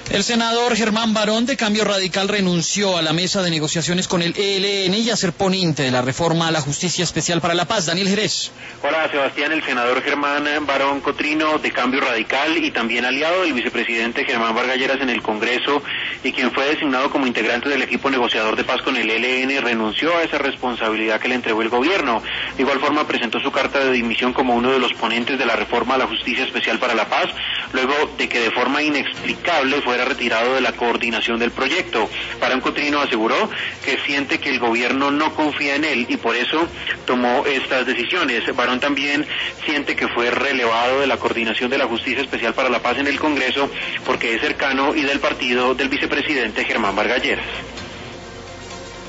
El senador Germán Barón de Cambio Radical renunció a la mesa de negociaciones con el ELN y a ser ponente de la reforma a la Justicia Especial para la Paz. Daniel Jerez. Hola Sebastián, el senador Germán Barón Cotrino de Cambio Radical y también aliado del vicepresidente Germán Vargas Lleras en el Congreso y quien fue designado como integrante del equipo negociador de paz con el ELN renunció a esa responsabilidad que le entregó el gobierno. De igual forma presentó su carta de dimisión como uno de los ponentes de la reforma a la Justicia Especial para la Paz, luego de que de forma inexplicable fuera retirado de la coordinación del proyecto. Barón Cotrino aseguró que siente que el gobierno no confía en él y por eso tomó estas decisiones. Barón también siente que fue relevado de la coordinación de la Justicia Especial para la Paz en el Congreso porque es cercano y del partido del vicepresidente Germán Vargas Lleras.